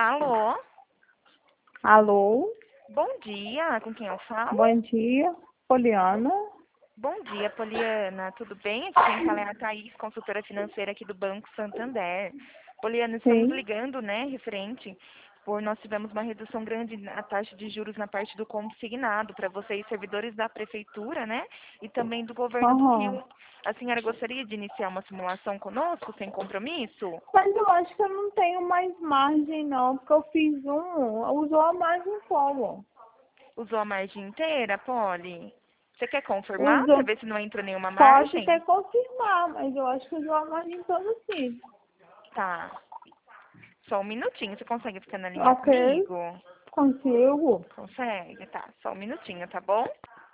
Alô? Alô, Bom dia, com quem eu falo? bom dia, Poliana. Bom dia, Poliana, tudo bem? Aqui quem fala é a Thaís, consultora financeira aqui do Banco Santander. Poliana, estamos Sim, ligando, né, referente, nós tivemos uma redução grande na taxa de juros na parte do consignado para vocês, servidores da Prefeitura, né, e também do Governo do aham. Rio. A senhora gostaria de iniciar uma simulação conosco, sem compromisso? Mas eu acho que eu não tenho mais margem não, porque eu fiz usou a margem como? Usou a margem inteira, Poli? Você quer confirmar para Usou, ver se não entrou nenhuma pode margem? até confirmar, mas eu acho que usou a margem toda sim. Tá. Só um minutinho. Você consegue ficar na linha Ok, comigo? consigo. Consegue? Tá. Só um minutinho, tá bom?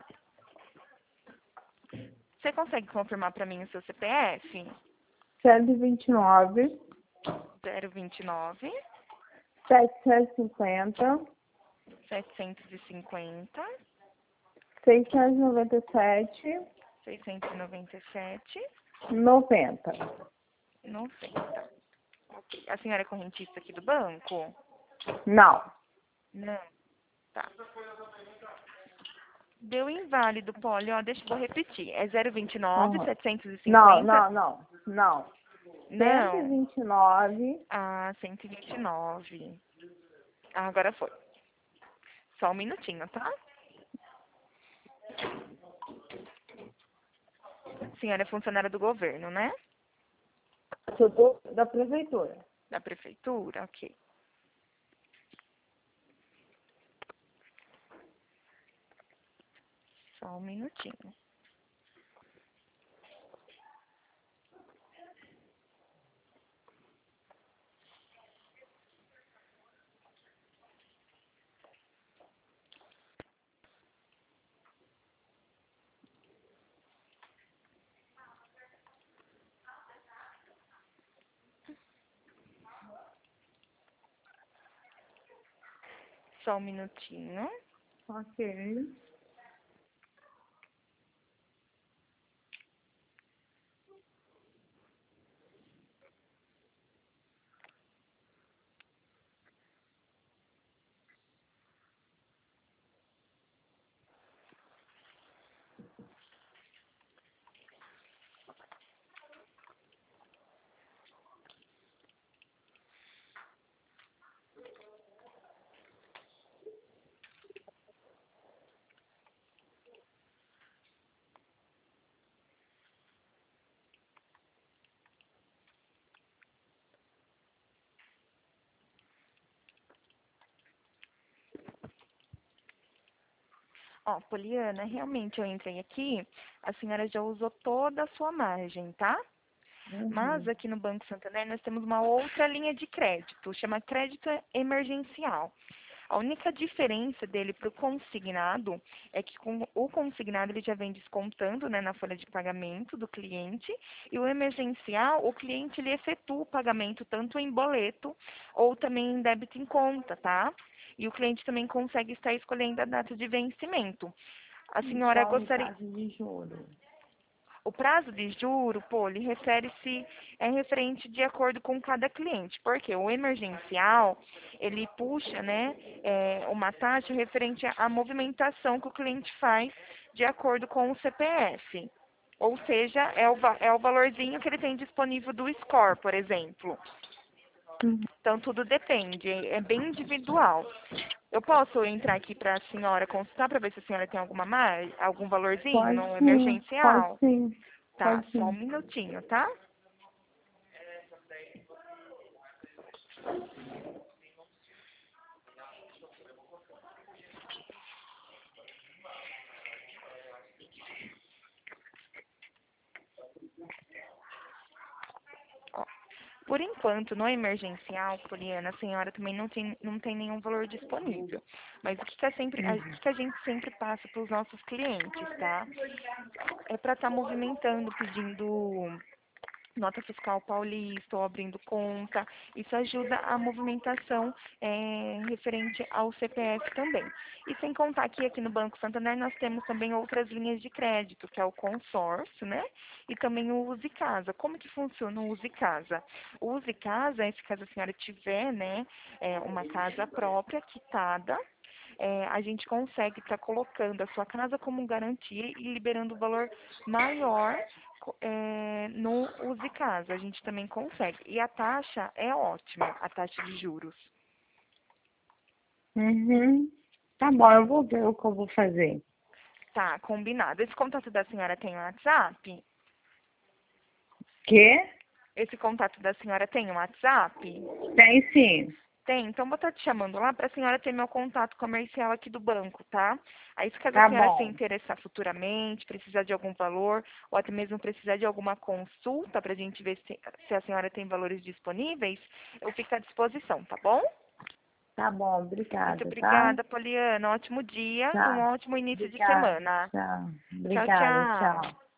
Você consegue confirmar pra mim o seu CPF? 129, 029 750, 750 697, 697 90. 90. Ok. A senhora é correntista aqui do banco? Não. Não. Tá. Deu inválido, Poli. Ó, vou repetir. É 029 Aham. Não, 750. não, não, não. Não. 129. Ah, 129. Ah, agora foi. Só um minutinho, tá? A senhora é funcionária do governo, né? Eu tô da prefeitura. Da prefeitura, ok. Só um minutinho. Só um minutinho. Ok. Ó, Poliana, realmente eu entrei aqui, a senhora já usou toda a sua margem, tá? Mas Uhum. aqui no Banco Santander nós temos uma outra linha de crédito, chama crédito emergencial. A única diferença dele para o consignado é que com o consignado ele já vem descontando, né, na folha de pagamento do cliente, e o emergencial, o cliente ele efetua o pagamento tanto em boleto ou também em débito em conta, tá? E o cliente também consegue estar escolhendo a data de vencimento. A E senhora qual o gostaria. prazo de juros? O prazo de juro, pô, ele refere-se, é referente de acordo com cada cliente, porque o emergencial, ele puxa, né, uma taxa referente à movimentação que o cliente faz de acordo com o CPF. Ou seja, é o valorzinho que ele tem disponível do score, por exemplo. Uhum. Então, tudo depende, é bem individual. Eu posso entrar aqui para a senhora consultar para ver se a senhora tem algum valorzinho Pode no sim, pode emergencial? sim, Tá, pode só um sim. minutinho, tá? Ó, por enquanto, no emergencial, Poliana, a senhora também não tem nenhum valor disponível. Mas o Uhum. que a gente sempre passa para os nossos clientes, tá? É para estar movimentando, pedindo nota fiscal paulista ou abrindo conta. Isso ajuda a movimentação referente ao CPF também. E sem contar que aqui no Banco Santander nós temos também outras linhas de crédito, que é o consórcio, né? E também o Use Casa. Como que funciona o Use Casa? O Use Casa é se caso a senhora tiver, né, uma casa própria, quitada, a gente consegue estar colocando a sua casa como garantia e liberando o valor maior no Use Casa. A gente também consegue. E a taxa é ótima, a taxa de juros. Uhum. Tá bom, eu vou ver o que eu vou fazer. Tá, combinado. Esse contato da senhora tem um WhatsApp? Quê? Esse contato da senhora tem um WhatsApp? Tem sim. Tem, então vou estar te chamando lá para a senhora ter meu contato comercial aqui do banco, tá? Aí se caso a Tá senhora se bom. interessar futuramente, precisar de algum valor, ou até mesmo precisar de alguma consulta para a gente ver se a senhora tem valores disponíveis, eu fico à disposição, tá bom? Tá bom, Muito obrigada, tá? obrigada, Poliana. Ótimo dia e um Tchau. ótimo início de Obrigada, semana. tchau. Tchau, Obrigada, tchau. tchau.